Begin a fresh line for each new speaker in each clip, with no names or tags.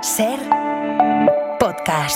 Ser podcast.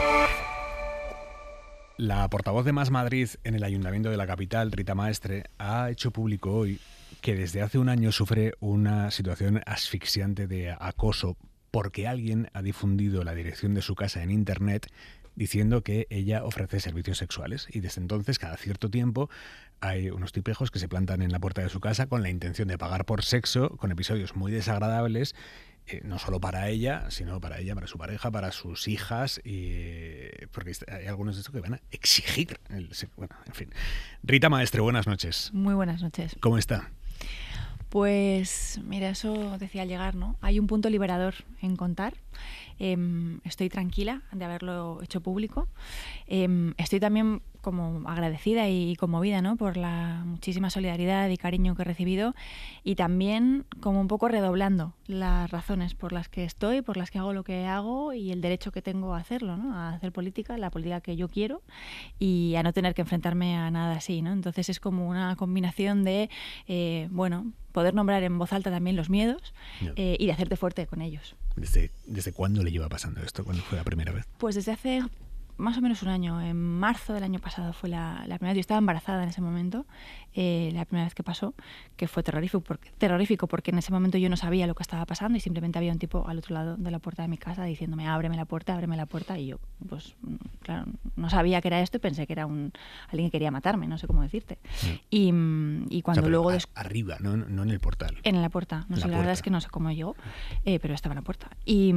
La portavoz de Más Madrid en el Ayuntamiento de la capital, Rita Maestre, ha hecho público hoy que desde hace un año sufre una situación asfixiante de acoso porque alguien ha difundido la dirección de su casa en Internet diciendo que ella ofrece servicios sexuales. Y desde entonces, cada cierto tiempo, hay unos tipejos que se plantan en la puerta de su casa con la intención de pagar por sexo, con episodios muy desagradables, no solo para ella, sino para ella, para su pareja, para sus hijas, porque hay algunos de estos que van a exigir bueno, en fin. Rita Maestre, buenas noches.
Muy buenas noches.
¿Cómo está?
Pues mira, eso decía al llegar, ¿no? Hay un punto liberador en contar. Estoy tranquila de haberlo hecho público. Estoy también como agradecida y conmovida, ¿no?, por la muchísima solidaridad y cariño que he recibido, y también como un poco redoblando las razones por las que estoy, por las que hago lo que hago y el derecho que tengo a hacerlo, ¿no?, a hacer política, la política que yo quiero, y a no tener que enfrentarme a nada así, ¿no? Entonces es como una combinación de, poder nombrar en voz alta también los miedos, y de hacerte fuerte con ellos.
¿Desde cuándo le lleva pasando esto? ¿Cuándo fue la primera vez?
Pues desde hace más o menos un año. En marzo del año pasado fue la primera vez. Yo estaba embarazada en ese momento, la primera vez que pasó, que fue terrorífico porque en ese momento yo no sabía lo que estaba pasando y simplemente había un tipo al otro lado de la puerta de mi casa diciéndome ábreme la puerta, y yo, pues claro, no sabía que era esto y pensé que era alguien que quería matarme, no sé cómo decirte. Y cuando, o sea, luego...
arriba, no en el portal.
En la puerta, no sé, la verdad es que no sé cómo llegó, pero estaba en la puerta.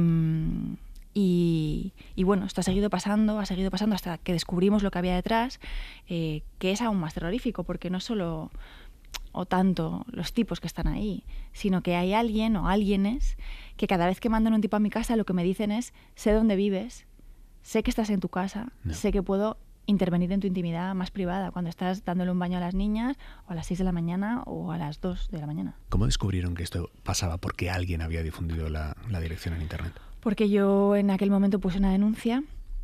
Y bueno, esto ha seguido pasando hasta que descubrimos lo que había detrás, que es aún más terrorífico, porque no solo o tanto los tipos que están ahí, sino que hay alguien o alguienes que cada vez que mandan un tipo a mi casa lo que me dicen es: sé dónde vives, sé que estás en tu casa, sé que puedo intervenir en tu intimidad más privada cuando estás dándole un baño a las niñas, o a las 6 de la mañana o a las 2 de la mañana.
¿Cómo descubrieron que esto pasaba? ¿Porque alguien había difundido la dirección en Internet?
Porque yo en aquel momento puse una denuncia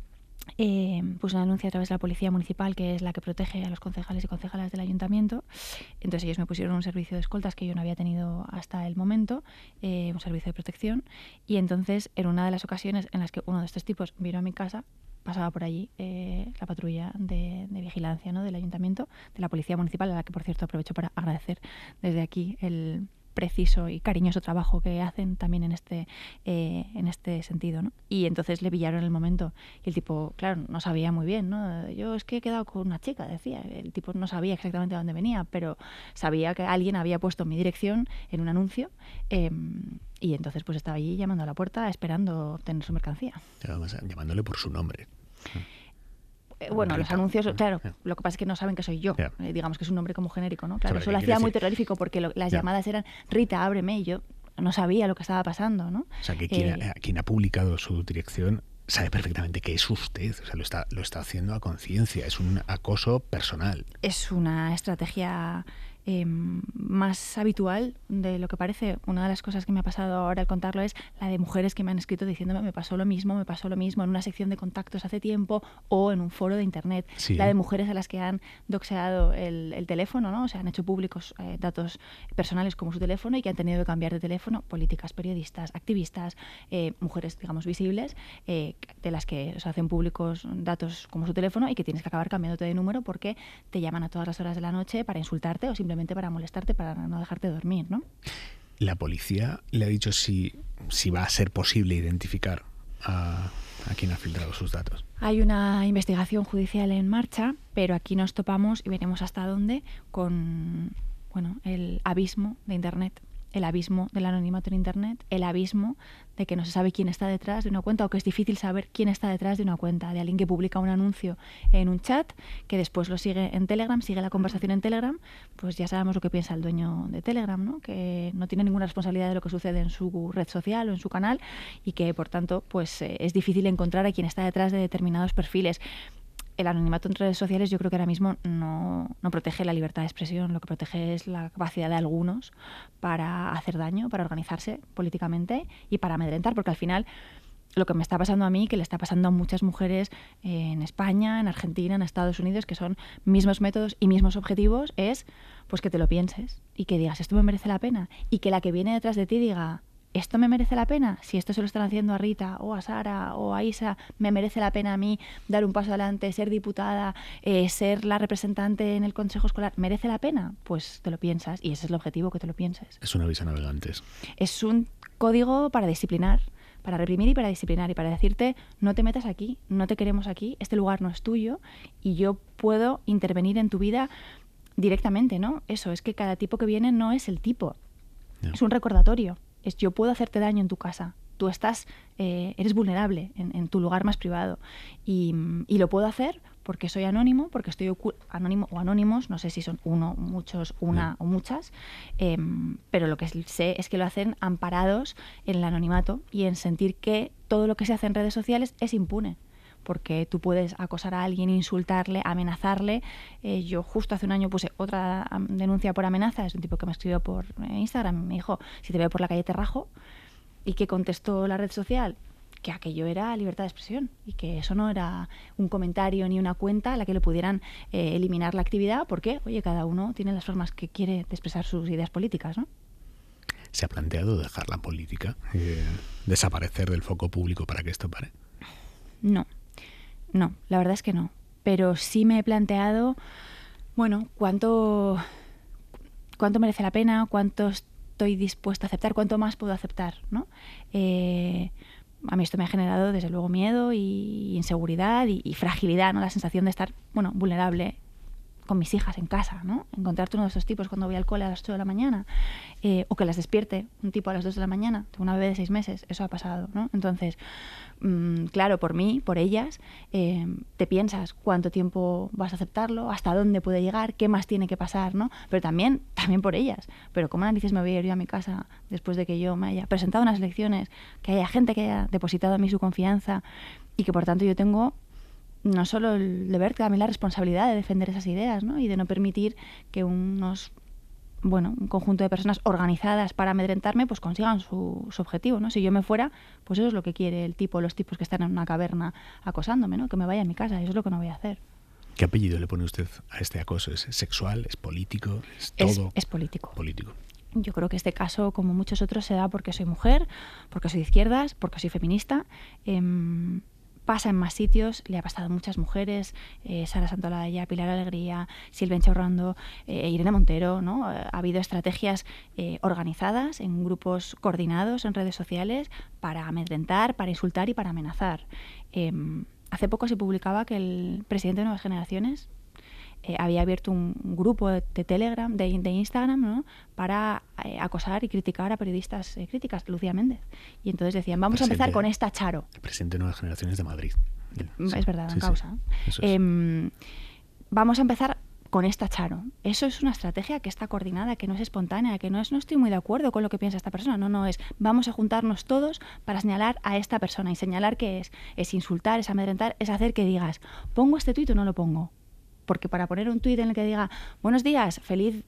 a través de la Policía Municipal, que es la que protege a los concejales y concejalas del ayuntamiento. Entonces ellos me pusieron un servicio de escoltas que yo no había tenido hasta el momento, un servicio de protección, y entonces en una de las ocasiones en las que uno de estos tipos vino a mi casa, pasaba por allí la patrulla de vigilancia, ¿no?, del ayuntamiento, de la Policía Municipal, a la que por cierto aprovecho para agradecer desde aquí el preciso y cariñoso trabajo que hacen también en este sentido, ¿no? Y entonces le pillaron en el momento y el tipo, claro, no sabía muy bien, ¿no? Yo es que he quedado con una chica, decía. El tipo no sabía exactamente a dónde venía, pero sabía que alguien había puesto mi dirección en un anuncio, y entonces pues estaba allí llamando a la puerta esperando obtener su mercancía.
Además, llamándole por su nombre.
Bueno, los anuncios, claro, lo que pasa es que no saben que soy yo, digamos que es un nombre como genérico, ¿no? Claro, eso lo hacía muy terrorífico porque las llamadas eran Rita, ábreme, y yo no sabía lo que estaba pasando, ¿no?
O sea, que quien ha publicado su dirección sabe perfectamente que es usted, o sea, lo está haciendo a conciencia, es un acoso personal.
Es una estrategia más habitual de lo que parece. Una de las cosas que me ha pasado ahora al contarlo es la de mujeres que me han escrito diciéndome me pasó lo mismo en una sección de contactos hace tiempo o en un foro de internet. Sí. La de mujeres a las que han doxeado el teléfono, ¿no? O sea, han hecho públicos datos personales como su teléfono y que han tenido que cambiar de teléfono. Políticas, periodistas, activistas, mujeres, digamos, visibles, de las que se hacen públicos datos como su teléfono y que tienes que acabar cambiándote de número porque te llaman a todas las horas de la noche para insultarte o simplemente para molestarte, para no dejarte dormir, ¿no?
¿La policía le ha dicho si va a ser posible identificar a quien ha filtrado sus datos?
Hay una investigación judicial en marcha, pero aquí nos topamos y veremos hasta dónde con el abismo de Internet, el abismo del anonimato en Internet, el abismo de que no se sabe quién está detrás de una cuenta, o que es difícil saber quién está detrás de una cuenta, de alguien que publica un anuncio en un chat, que después lo sigue en Telegram, sigue la conversación en Telegram, pues ya sabemos lo que piensa el dueño de Telegram, ¿no? Que no tiene ninguna responsabilidad de lo que sucede en su red social o en su canal y que, por tanto, pues es difícil encontrar a quien está detrás de determinados perfiles. El anonimato en redes sociales yo creo que ahora mismo no protege la libertad de expresión, lo que protege es la capacidad de algunos para hacer daño, para organizarse políticamente y para amedrentar, porque al final lo que me está pasando a mí, que le está pasando a muchas mujeres en España, en Argentina, en Estados Unidos, que son mismos métodos y mismos objetivos, es pues que te lo pienses y que digas, esto me merece la pena, y que la que viene detrás de ti diga, ¿esto me merece la pena? Si esto se lo están haciendo a Rita o a Sara o a Isa, ¿me merece la pena a mí dar un paso adelante, ser diputada, ser la representante en el consejo escolar? ¿Merece la pena? Pues te lo piensas, y ese es el objetivo, que te lo pienses.
Es un aviso a navegantes.
Es un código para disciplinar, para reprimir y para disciplinar, y para decirte, no te metas aquí, no te queremos aquí, este lugar no es tuyo y yo puedo intervenir en tu vida directamente, ¿no? Eso, es que cada tipo que viene no es el tipo, es un recordatorio, es yo puedo hacerte daño en tu casa, tú estás, eres vulnerable en tu lugar más privado y lo puedo hacer porque soy anónimo, porque estoy anónimo o anónimos, no sé si son uno, muchos, una o muchas, pero lo que sé es que lo hacen amparados en el anonimato y en sentir que todo lo que se hace en redes sociales es impune. Porque tú puedes acosar a alguien, insultarle, amenazarle. Yo justo hace un año puse otra denuncia por amenaza. Es un tipo que me escribió por Instagram. Me dijo, si te veo por la calle te rajo. ¿Y qué contestó la red social? Que aquello era libertad de expresión y que eso no era un comentario ni una cuenta a la que le pudieran eliminar la actividad, porque, oye, cada uno tiene las formas que quiere de expresar sus ideas políticas, ¿no?
¿Se ha planteado dejar la política, desaparecer del foco público para que esto pare?
No, la verdad es que no. Pero sí me he planteado, bueno, cuánto merece la pena, cuánto estoy dispuesta a aceptar, cuánto más puedo aceptar, ¿no? A mí esto me ha generado, desde luego, miedo y inseguridad y fragilidad, ¿no? La sensación de estar, bueno, vulnerable con mis hijas en casa, ¿no? Encontrarte uno de esos tipos cuando voy al cole a las 8 de la mañana, o que las despierte un tipo a las 2 de la mañana. Tengo una bebé de 6 meses, eso ha pasado, ¿no? Entonces, claro, por mí, por ellas, te piensas cuánto tiempo vas a aceptarlo, hasta dónde puede llegar, qué más tiene que pasar, ¿no? Pero también por ellas. Pero ¿cómo narices me voy a ir yo a mi casa después de que yo me haya presentado unas elecciones, que haya gente que haya depositado en mí su confianza y que por tanto yo tengo no solo el deber, también la responsabilidad de defender esas ideas, ¿no? Y de no permitir que un conjunto de personas organizadas para amedrentarme pues consigan su objetivo, ¿no? Si yo me fuera, pues eso es lo que quiere el tipo, los tipos que están en una caverna acosándome, ¿no? Que me vaya a mi casa, eso es lo que no voy a hacer.
¿Qué apellido le pone usted a este acoso? ¿Es sexual? ¿Es político? ¿Es todo?
Es político.
Político.
Yo creo que este caso, como muchos otros, se da porque soy mujer, porque soy de izquierdas, porque soy feminista. Pasa en más sitios, le ha pasado a muchas mujeres, Sara Santolaya, Pilar Alegría, Silvia Enchaurrando, Irene Montero, ¿no? Ha habido estrategias organizadas en grupos coordinados en redes sociales para amedrentar, para insultar y para amenazar. Hace poco se publicaba que el presidente de Nuevas Generaciones había abierto un grupo de Telegram, de Instagram, ¿no? Para acosar y criticar a periodistas críticas, Lucía Méndez. Y entonces decían, vamos a empezar con esta Charo.
El presidente de Nuevas Generaciones de Madrid.
Es verdad, en causa.
Sí. Es.
Vamos a empezar con esta Charo. Eso es una estrategia que está coordinada, que no es espontánea, que no estoy muy de acuerdo con lo que piensa esta persona. No, es vamos a juntarnos todos para señalar a esta persona. Y señalar que es insultar, es amedrentar, es hacer que digas, ¿pongo este tuit o no lo pongo? Porque para poner un tuit en el que diga buenos días, feliz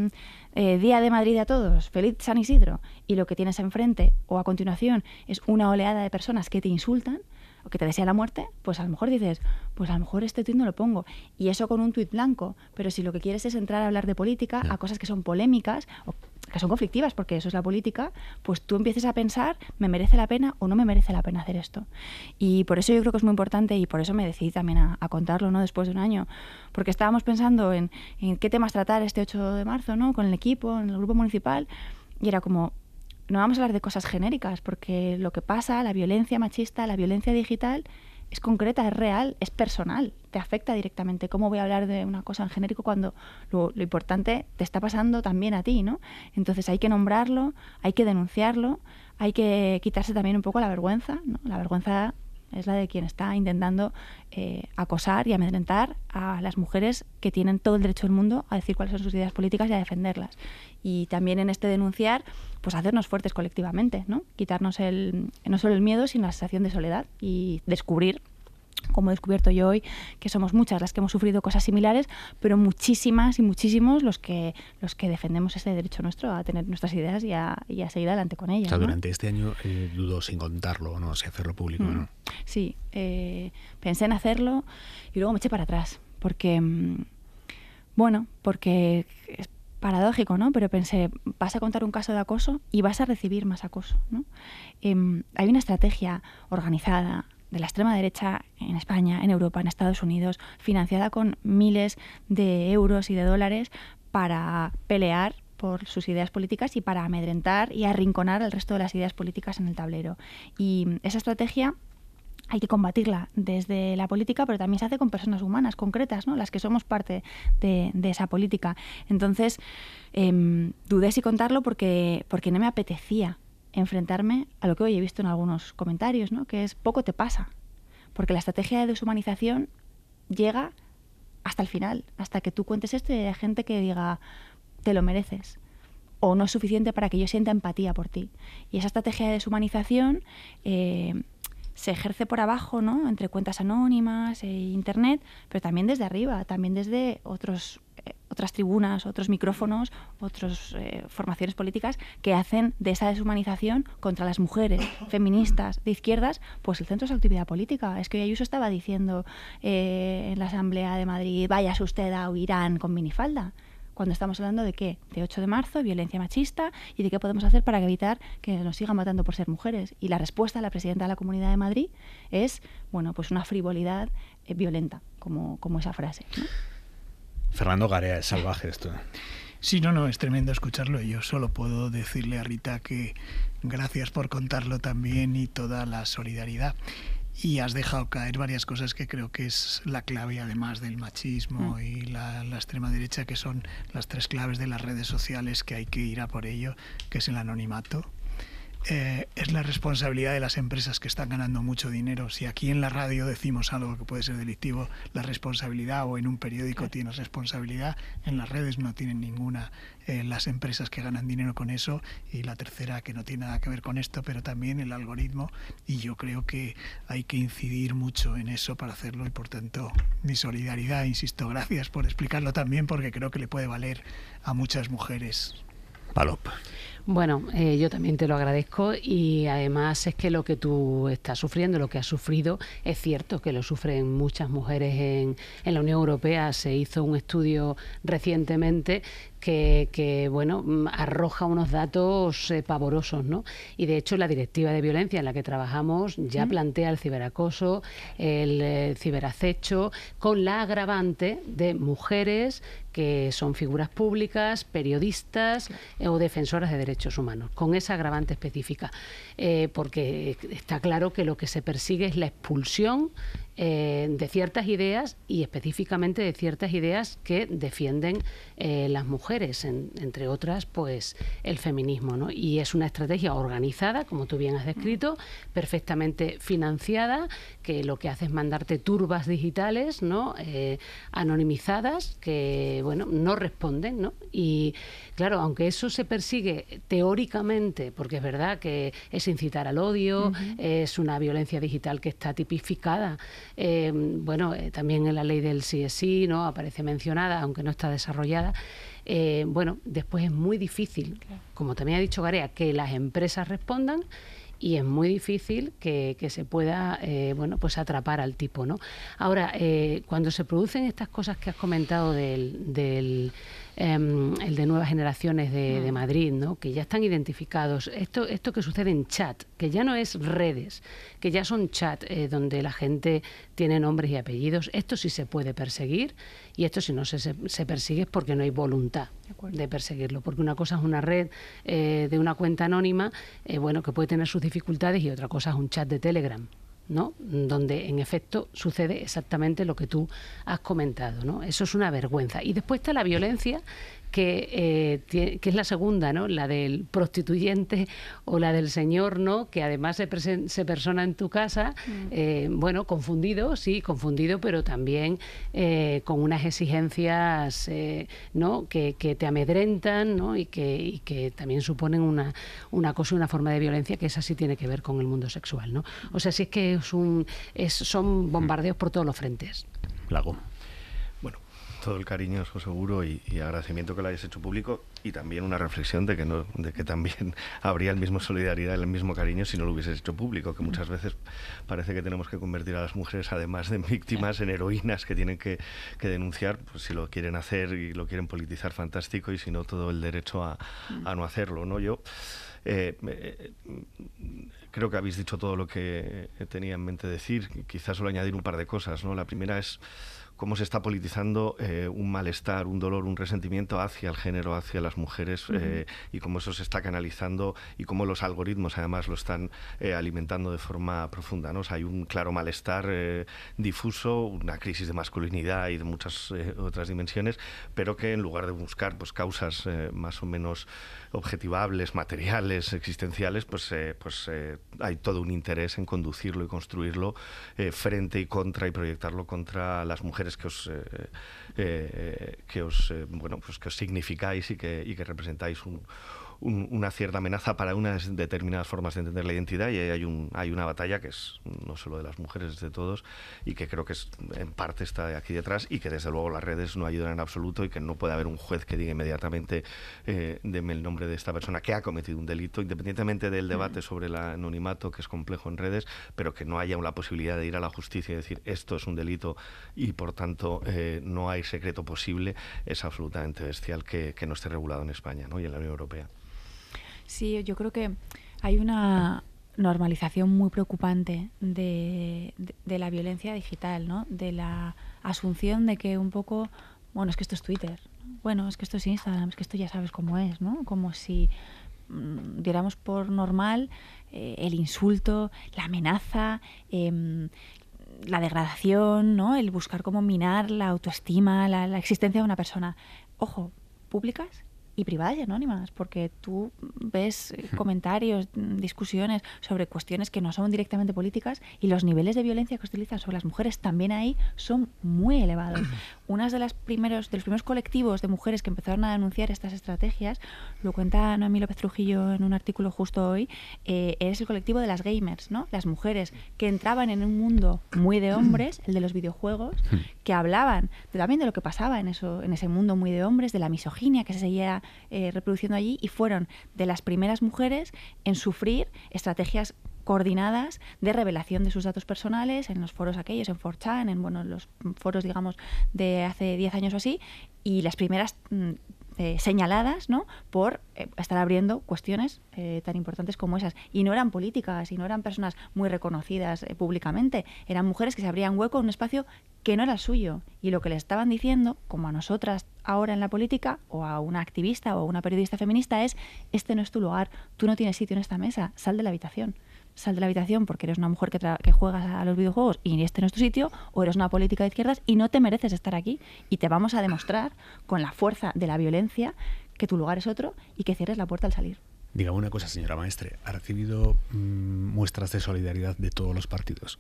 Día de Madrid a todos, feliz San Isidro, y lo que tienes enfrente o a continuación es una oleada de personas que te insultan o que te desean la muerte, pues a lo mejor dices, pues a lo mejor este tuit no lo pongo. Y eso con un tuit blanco. Pero si lo que quieres es entrar a hablar de política, a cosas que son polémicas o que son conflictivas, porque eso es la política, pues tú empieces a pensar, ¿me merece la pena o no me merece la pena hacer esto? Y por eso yo creo que es muy importante, y por eso me decidí también a contarlo, ¿no? Después de un año, porque estábamos pensando en qué temas tratar este 8 de marzo, ¿no? Con el equipo, en el grupo municipal, y era como, no vamos a hablar de cosas genéricas, porque lo que pasa, la violencia machista, la violencia digital, es concreta, es real, es personal, te afecta directamente. ¿Cómo voy a hablar de una cosa en genérico cuando lo importante te está pasando también a ti, ¿no? Entonces hay que nombrarlo, hay que denunciarlo, hay que quitarse también un poco la vergüenza, ¿no? La vergüenza es la de quien está intentando acosar y amedrentar a las mujeres que tienen todo el derecho del mundo a decir cuáles son sus ideas políticas y a defenderlas. Y también en este denunciar, pues hacernos fuertes colectivamente, ¿no? Quitarnos no solo el miedo, sino la sensación de soledad y descubrir, como he descubierto yo hoy, que somos muchas las que hemos sufrido cosas similares, pero muchísimas y muchísimos los que defendemos ese derecho nuestro a tener nuestras ideas y a seguir adelante con ellas.
O sea,
¿no?
durante este año dudo sin contarlo, no sé, hacerlo público, ¿no?
Sí, pensé en hacerlo y luego me eché para atrás, porque paradójico, ¿no? Pero pensé, vas a contar un caso de acoso y vas a recibir más acoso, ¿no? Hay una estrategia organizada de la extrema derecha en España, en Europa, en Estados Unidos, financiada con miles de euros y de dólares para pelear por sus ideas políticas y para amedrentar y arrinconar el resto de las ideas políticas en el tablero. Y esa estrategia hay que combatirla desde la política, pero también se hace con personas humanas, concretas, ¿no? Las que somos parte de esa política. Entonces, dudé si contarlo porque no me apetecía enfrentarme a lo que hoy he visto en algunos comentarios, ¿no? Que es poco te pasa, porque la estrategia de deshumanización llega hasta el final, hasta que tú cuentes esto y hay gente que diga, te lo mereces, o no es suficiente para que yo sienta empatía por ti. Y esa estrategia de deshumanización se ejerce por abajo, ¿no? Entre cuentas anónimas e internet, pero también desde arriba, también desde otras tribunas, otros micrófonos, otras formaciones políticas que hacen de esa deshumanización contra las mujeres feministas de izquierdas, pues el centro de su actividad política. Es que hoy Ayuso estaba diciendo en la Asamblea de Madrid, váyase usted a Irán con minifalda. Cuando estamos hablando de qué, de 8 de marzo, violencia machista y de qué podemos hacer para evitar que nos sigan matando por ser mujeres. Y la respuesta de la presidenta de la Comunidad de Madrid es, bueno, pues una frivolidad violenta, como esa frase, ¿no?
Fernando Garea, es salvaje esto.
Sí, no, es tremendo escucharlo. Yo solo puedo decirle a Rita que gracias por contarlo también y toda la solidaridad. Y has dejado caer varias cosas que creo que es la clave, además del machismo y la extrema derecha, que son las 3 claves de las redes sociales, que hay que ir a por ello, que es el anonimato. Es la responsabilidad de las empresas que están ganando mucho dinero. Si aquí en la radio decimos algo que puede ser delictivo, la responsabilidad, o en un periódico tienes responsabilidad, en las redes no tienen ninguna, las empresas que ganan dinero con eso. Y la tercera, que no tiene nada que ver con esto, pero también el algoritmo, y yo creo que hay que incidir mucho en eso para hacerlo, y por tanto mi solidaridad, insisto, gracias por explicarlo también, porque creo que le puede valer a muchas mujeres.
Palop.
Bueno, yo también te lo agradezco, y además es que lo que tú estás sufriendo, lo que has sufrido, es cierto que lo sufren muchas mujeres en la Unión Europea. Se hizo un estudio recientemente que bueno, arroja unos datos pavorosos, ¿no? Y de hecho la directiva de violencia en la que trabajamos ya plantea el ciberacoso, el ciberacecho, con la agravante de mujeres que son figuras públicas, periodistas o defensoras de derechos humanos, con esa agravante específica, porque está claro que lo que se persigue es la expulsión de ciertas ideas, y específicamente de ciertas ideas que defienden las mujeres, entre otras pues el feminismo, ¿no? Y es una estrategia organizada, como tú bien has descrito, perfectamente financiada, que lo que hace es mandarte turbas digitales, ¿no? Anonimizadas, que bueno, no responden, ¿no? Y claro, aunque eso se persigue teóricamente, porque es verdad que es incitar al odio, es una violencia digital que está tipificada, también en la ley del CSI, ¿no? Aparece mencionada, aunque no está desarrollada. Bueno, después es muy difícil, como también ha dicho Garea, que las empresas respondan, y es muy difícil que se pueda pues atrapar al tipo, ¿no? Ahora, cuando se producen estas cosas que has comentado el de Nuevas Generaciones de Madrid, ¿no? Que ya están identificados, esto que sucede en chat, que ya no es redes, que ya son chat donde la gente tiene nombres y apellidos, esto sí se puede perseguir, y esto si no se persigue es porque no hay voluntad de perseguirlo, porque una cosa es una red de una cuenta anónima, que puede tener sus dificultades, y otra cosa es un chat de Telegram, ¿no? Donde en efecto sucede exactamente lo que tú has comentado, ¿no? Eso es una vergüenza. Y después está la violencia que es la segunda, ¿no? La del prostituyente o la del señor, ¿no? Que además se persona en tu casa, confundido, pero también con unas exigencias, ¿no? Que te amedrentan, ¿no? Y que también suponen una cosa, una forma de violencia, que esa sí tiene que ver con el mundo sexual, ¿no? O sea, sí es que son bombardeos por todos los frentes.
Lago.
todo el cariño, eso seguro, y agradecimiento que lo hayas hecho público, y también una reflexión de que también habría el mismo solidaridad, el mismo cariño si no lo hubieses hecho público, que muchas veces parece que tenemos que convertir a las mujeres, además de víctimas, en heroínas que tienen que denunciar. Pues si lo quieren hacer y lo quieren politizar, fantástico, y si no, todo el derecho a no hacerlo, ¿no? Yo creo que habéis dicho todo lo que tenía en mente decir. Quizás solo añadir un par de cosas, ¿no? La primera es cómo se está politizando un malestar, un dolor, un resentimiento hacia el género, hacia las mujeres, y cómo eso se está canalizando y cómo los algoritmos además lo están alimentando de forma profunda, ¿no? O sea, hay un claro malestar difuso, una crisis de masculinidad y de muchas otras dimensiones, pero que en lugar de buscar pues causas más o menos objetivables, materiales, existenciales, pues hay todo un interés en conducirlo y construirlo frente y contra, y proyectarlo contra las mujeres que os significáis y que representáis una cierta amenaza para unas determinadas formas de entender la identidad, y hay una batalla que es no solo de las mujeres, es de todos, y que creo que en parte está aquí detrás, y que desde luego las redes no ayudan en absoluto, y que no puede haber un juez que diga inmediatamente deme el nombre de esta persona que ha cometido un delito, independientemente del debate sobre el anonimato, que es complejo en redes, pero que no haya la posibilidad de ir a la justicia y decir esto es un delito y por tanto no hay secreto posible. Es absolutamente bestial que no esté regulado en España, ¿no? Y en la Unión Europea.
Sí, yo creo que hay una normalización muy preocupante de la violencia digital, ¿no? De la asunción de que un poco, bueno, es que esto es Twitter, bueno, es que esto es Instagram, es que esto ya sabes cómo es, ¿no? Como si diéramos por normal el insulto, la amenaza, la degradación, ¿no? El buscar cómo minar la autoestima, la existencia de una persona. Ojo, públicas y privadas y anónimas, porque tú ves comentarios, discusiones sobre cuestiones que no son directamente políticas, y los niveles de violencia que utilizan sobre las mujeres también ahí son muy elevados. Uno de los primeros colectivos de mujeres que empezaron a denunciar estas estrategias, lo cuenta Noemí López Trujillo en un artículo justo hoy, es el colectivo de las gamers, ¿no? Las mujeres que entraban en un mundo muy de hombres, el de los videojuegos, que hablaban también de lo que pasaba en ese mundo muy de hombres, de la misoginia que se seguía reproduciendo allí, y fueron de las primeras mujeres en sufrir estrategias coordinadas de revelación de sus datos personales en los foros aquellos, en 4chan, en los foros, digamos, de hace 10 años o así, y las primeras señaladas, ¿no?, por estar abriendo cuestiones tan importantes como esas. Y no eran políticas, y no eran personas muy reconocidas públicamente, eran mujeres que se abrían hueco en un espacio que no era el suyo, y lo que les estaban diciendo, como a nosotras ahora en la política, o a una activista o a una periodista feminista, es: este no es tu lugar, tú no tienes sitio en esta mesa, sal de la habitación. Sal de la habitación porque eres una mujer que juegas a los videojuegos y este no es tu sitio, o eres una política de izquierdas y no te mereces estar aquí, y te vamos a demostrar con la fuerza de la violencia que tu lugar es otro y que cierres la puerta al salir.
Dígame una cosa, señora Maestre, ¿ha recibido muestras de solidaridad de todos los partidos?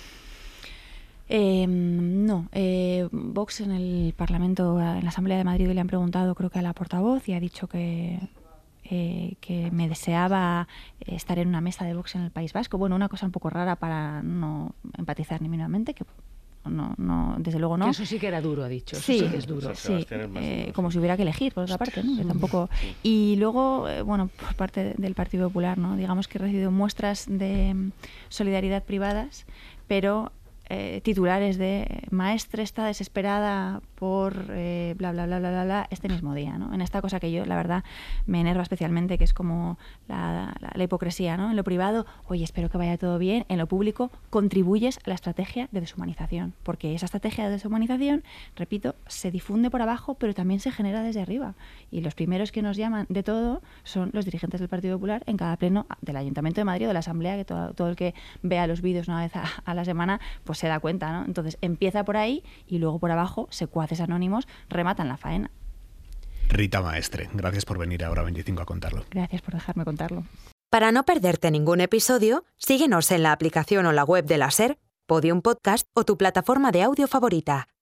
No. Vox en el Parlamento, en la Asamblea de Madrid, le han preguntado, creo que a la portavoz, y ha dicho que me deseaba estar en una mesa de Vox en el País Vasco. Bueno, una cosa un poco rara para no empatizar ni mínimamente, que no, desde luego no.
Que eso sí que era duro, ha dicho. Eso
sí
que es duro.
Sí, como si hubiera que elegir, por otra parte, ¿no? Que tampoco. Y luego, por parte del Partido Popular, ¿no? Digamos que he recibido muestras de solidaridad privadas, pero titulares de Maestre está desesperada por bla, bla, bla, bla, bla, bla, este mismo día, ¿no? En esta cosa que yo, la verdad, me enerva especialmente, que es como la hipocresía, ¿no? En lo privado, oye, espero que vaya todo bien. En lo público, contribuyes a la estrategia de deshumanización, porque esa estrategia de deshumanización, repito, se difunde por abajo, pero también se genera desde arriba. Y los primeros que nos llaman de todo son los dirigentes del Partido Popular en cada pleno del Ayuntamiento de Madrid o de la Asamblea, que todo el que vea los vídeos una vez a la semana, pues se da cuenta, ¿no? Entonces empieza por ahí y luego por abajo secuaces anónimos rematan la faena.
Rita Maestre, gracias por venir a Hora 25 a contarlo.
Gracias por dejarme contarlo.
Para no perderte ningún episodio, síguenos en la aplicación o la web de la SER, Podium Podcast o tu plataforma de audio favorita.